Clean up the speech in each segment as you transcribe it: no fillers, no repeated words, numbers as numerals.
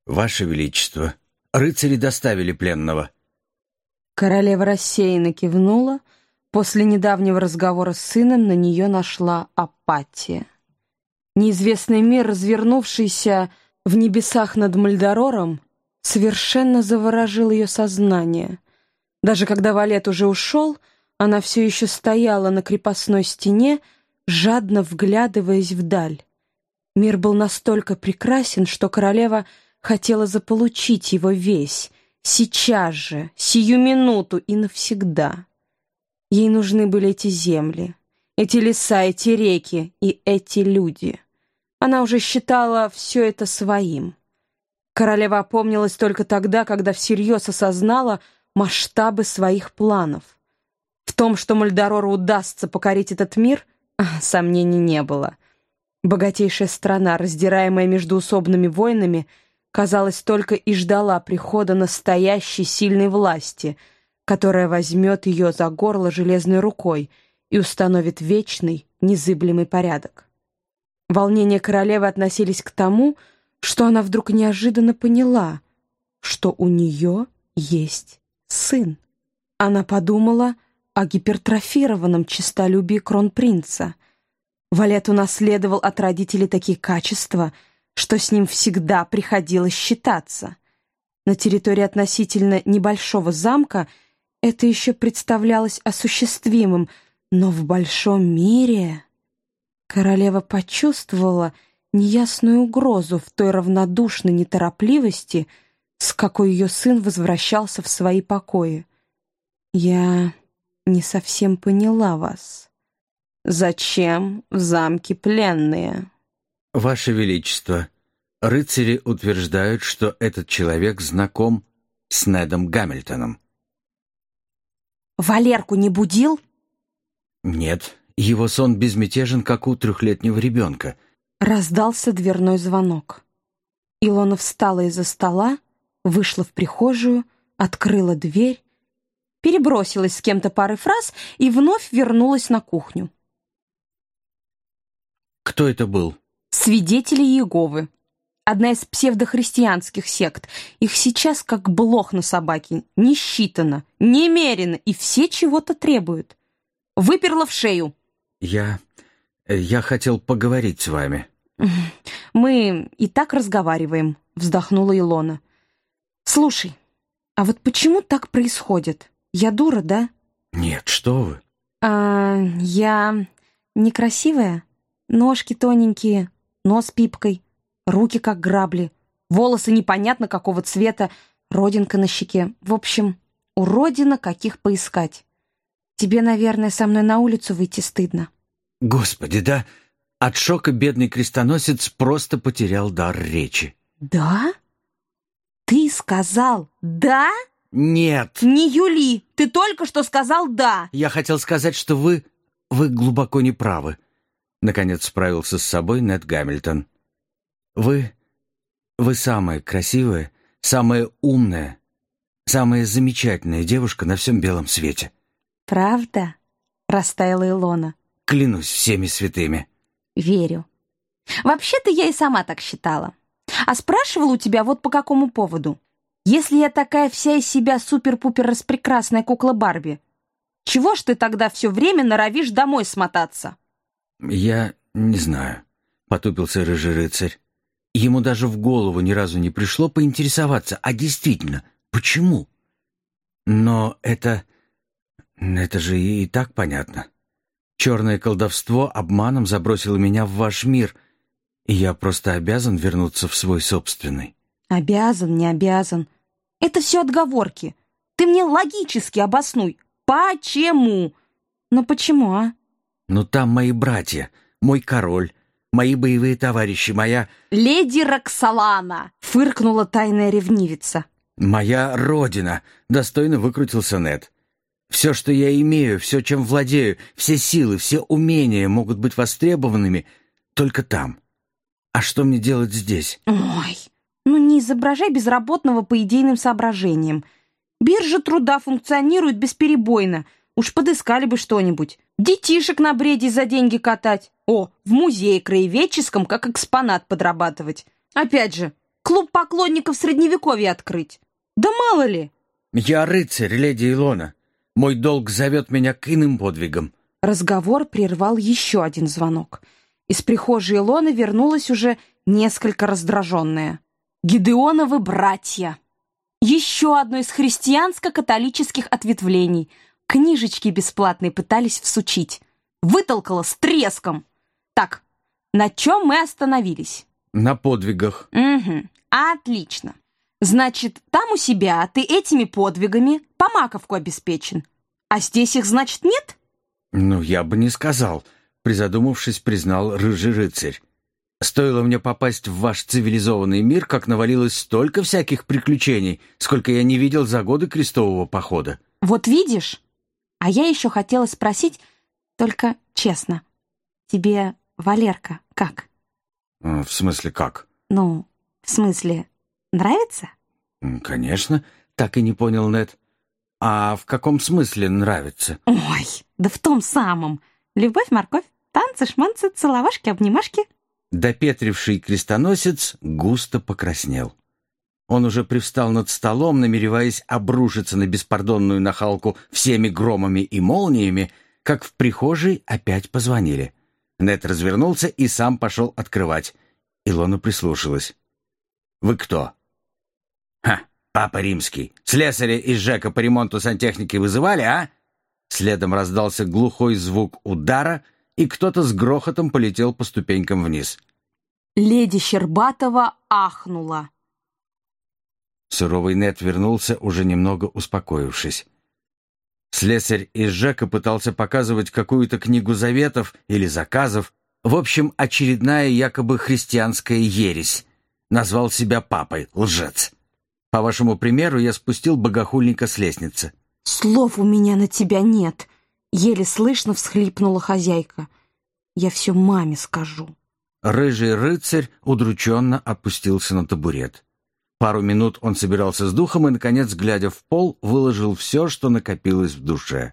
Ваше Величество, рыцари доставили пленного. Королева рассеянно кивнула. После недавнего разговора с сыном на нее нашла апатия. Неизвестный мир, развернувшийся в небесах над Мальдорором, совершенно заворожил ее сознание. Даже когда Валет уже ушел, она все еще стояла на крепостной стене, жадно вглядываясь вдаль. Мир был настолько прекрасен, что королева хотела заполучить его весь, сейчас же, сию минуту и навсегда. Ей нужны были эти земли, эти леса, эти реки и эти люди. Она уже считала все это своим. Королева опомнилась только тогда, когда всерьез осознала масштабы своих планов. В том, что Мальдорору удастся покорить этот мир, сомнений не было. Богатейшая страна, раздираемая междоусобными войнами, казалось, только и ждала прихода настоящей сильной власти, которая возьмет ее за горло железной рукой и установит вечный, незыблемый порядок. Волнения королевы относились к тому, что она вдруг неожиданно поняла, что у нее есть сын. Она подумала о гипертрофированном честолюбии кронпринца. Валет унаследовал от родителей такие качества, что с ним всегда приходилось считаться. На территории относительно небольшого замка это еще представлялось осуществимым, но в большом мире... Королева почувствовала неясную угрозу в той равнодушной неторопливости, с какой ее сын возвращался в свои покои. «Я не совсем поняла вас. Зачем в замке пленные?» Ваше Величество, рыцари утверждают, что этот человек знаком с Недом Гамильтоном. «Валерку не будил?» Нет, его сон безмятежен, как у 3-летнего ребенка. Раздался дверной звонок. Илона встала из-за стола, вышла в прихожую, открыла дверь, перебросилась с кем-то парой фраз и вновь вернулась на кухню. Кто это был? Свидетели Иеговы. Одна из псевдохристианских сект. Их сейчас как блох на собаке. Не считано, немерено, и все чего-то требуют. Выперла в шею. Я хотел поговорить с вами. Мы и так разговариваем, вздохнула Илона. Слушай, а вот почему так происходит? Я дура, да? Нет, что вы. Я некрасивая? Ножки тоненькие, нос пипкой, руки как грабли, волосы непонятно какого цвета, родинка на щеке. В общем, уродина каких поискать. Тебе, наверное, со мной на улицу выйти стыдно. Господи, да, от шока бедный крестоносец просто потерял дар речи. Да? Ты сказал «да»? Нет. Не юли, ты только что сказал «да». Я хотел сказать, что вы глубоко не правы. Наконец справился с собой Нед Гамильтон. Вы самая красивая, самая умная, самая замечательная девушка на всем белом свете. Правда? Растаяла Илона. Клянусь всеми святыми. Верю. Вообще-то я и сама так считала. А спрашивала у тебя вот по какому поводу. Если я такая вся из себя супер-пупер распрекрасная кукла Барби, чего ж ты тогда все время норовишь домой смотаться? Я не знаю, потупился рыжий рыцарь. Ему даже в голову ни разу не пришло поинтересоваться, а действительно, почему? Но это же и так понятно. Черное колдовство обманом забросило меня в ваш мир, и я просто обязан вернуться в свой собственный. Обязан, не обязан. Это все отговорки. Ты мне логически обоснуй. Почему? Ну почему, а? Ну там мои братья, мой король, мои боевые товарищи, моя... «Леди Роксолана!» — фыркнула тайная ревнивица. «Моя родина!» — достойно выкрутился Нед. «Все, что я имею, все, чем владею, все силы, все умения могут быть востребованными только там. А что мне делать здесь?» Ой, ну не изображай безработного по идейным соображениям. Биржа труда функционирует бесперебойно. Уж подыскали бы что-нибудь. Детишек на бреде за деньги катать. О, в музее краеведческом как экспонат подрабатывать. Опять же, клуб поклонников Средневековья открыть. Да мало ли. Я рыцарь, леди Илона. Мой долг зовет меня к иным подвигам. Разговор прервал еще один звонок. Из прихожей Илоны вернулась уже несколько раздраженная. Гидеоновы братья. Еще одно из христианско-католических ответвлений. Книжечки бесплатные пытались всучить. Вытолкала с треском. Так, на чем мы остановились? На подвигах. Угу, отлично. Значит, там у себя ты этими подвигами по маковку обеспечен. А здесь их, значит, нет? Ну, я бы не сказал, призадумавшись, признал рыжий рыцарь. Стоило мне попасть в ваш цивилизованный мир, как навалилось столько всяких приключений, сколько я не видел за годы крестового похода. Вот видишь? А я еще хотела спросить, только честно, тебе Валерка как? В смысле как? Ну, в смысле, нравится? Конечно, так и не понял Нед. А в каком смысле нравится? Ой, да в том самом. Любовь, морковь, танцы, шманцы, целовашки, обнимашки. Допетривший крестоносец густо покраснел. Он уже привстал над столом, намереваясь обрушиться на беспардонную нахалку всеми громами и молниями, как в прихожей опять позвонили. Нед развернулся и сам пошел открывать. Илона прислушалась. «Вы кто?» «Ха, Папа Римский. Слесаря из ЖЭКа по ремонту сантехники вызывали, а?» Следом раздался глухой звук удара, и кто-то с грохотом полетел по ступенькам вниз. Леди Щербатова ахнула. Суровый Нед вернулся, уже немного успокоившись. Слесарь из ЖЭКа пытался показывать какую-то книгу заветов или заказов. В общем, очередная якобы христианская ересь. Назвал себя папой, лжец. По вашему примеру, я спустил богохульника с лестницы. «Слов у меня на тебя нет», — еле слышно всхлипнула хозяйка. «Я все маме скажу». Рыжий рыцарь удрученно опустился на табурет. Пару минут он собирался с духом и, наконец, глядя в пол, выложил все, что накопилось в душе.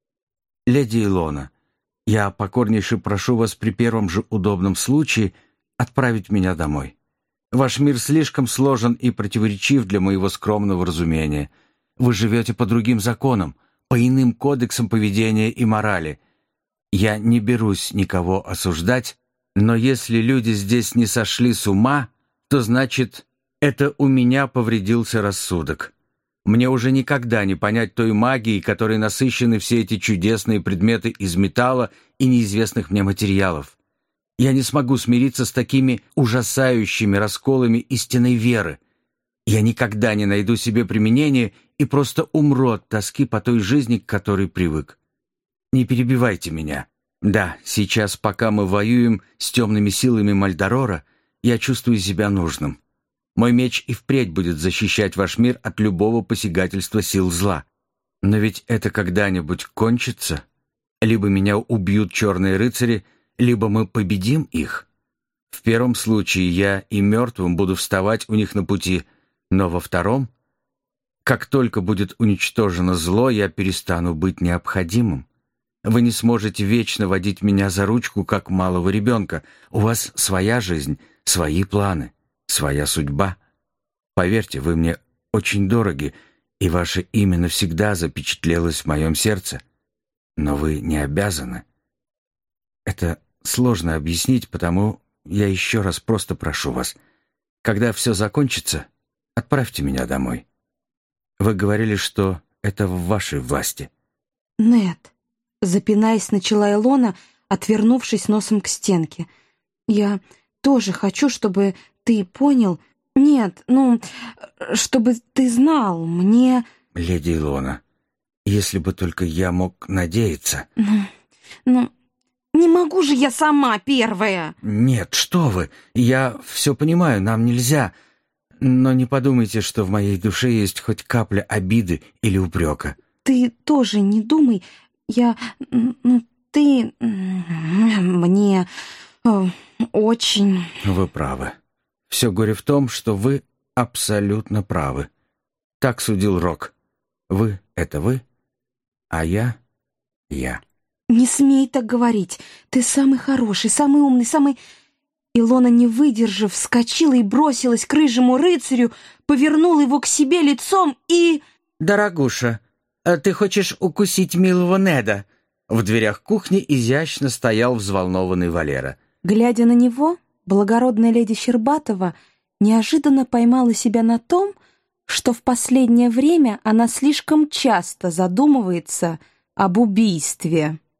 «Леди Илона, я покорнейше прошу вас при первом же удобном случае отправить меня домой. Ваш мир слишком сложен и противоречив для моего скромного разумения. Вы живете по другим законам, по иным кодексам поведения и морали. Я не берусь никого осуждать, но если люди здесь не сошли с ума, то значит, это у меня повредился рассудок. Мне уже никогда не понять той магии, которой насыщены все эти чудесные предметы из металла и неизвестных мне материалов. Я не смогу смириться с такими ужасающими расколами истинной веры. Я никогда не найду себе применения и просто умру от тоски по той жизни, к которой привык. Не перебивайте меня. Да, сейчас, пока мы воюем с темными силами Мальдорора, я чувствую себя нужным. Мой меч и впредь будет защищать ваш мир от любого посягательства сил зла. Но ведь это когда-нибудь кончится. Либо меня убьют черные рыцари, либо мы победим их. В первом случае я и мертвым буду вставать у них на пути, но во втором, как только будет уничтожено зло, я перестану быть необходимым. Вы не сможете вечно водить меня за ручку, как малого ребенка. У вас своя жизнь, свои планы, своя судьба. Поверьте, вы мне очень дороги, и ваше имя навсегда запечатлелось в моем сердце. Но вы не обязаны. Это сложно объяснить, потому я еще раз просто прошу вас. Когда все закончится, отправьте меня домой. Вы говорили, что это в вашей власти. «Нед», — запинаясь, начала Илона, отвернувшись носом к стенке. «Я тоже хочу, чтобы ты понял... Нет, чтобы ты знал, мне...» «Леди Илона, если бы только я мог надеяться...» Не могу же я сама первая!» «Нет, что вы! Я все понимаю, нам нельзя. Но не подумайте, что в моей душе есть хоть капля обиды или упрека». «Ты тоже не думай. Ты... мне... очень...» «Вы правы. Все горе в том, что вы абсолютно правы. Так судил Рок. Вы — это вы, а я — я». «Не смей так говорить. Ты самый хороший, самый умный, самый... Илона, не выдержав, вскочила и бросилась к рыжему рыцарю, повернула его к себе лицом и... «Дорогуша, а ты хочешь укусить милого Неда?» В дверях кухни изящно стоял взволнованный Валера. Глядя на него, благородная леди Щербатова неожиданно поймала себя на том, что в последнее время она слишком часто задумывается об убийстве.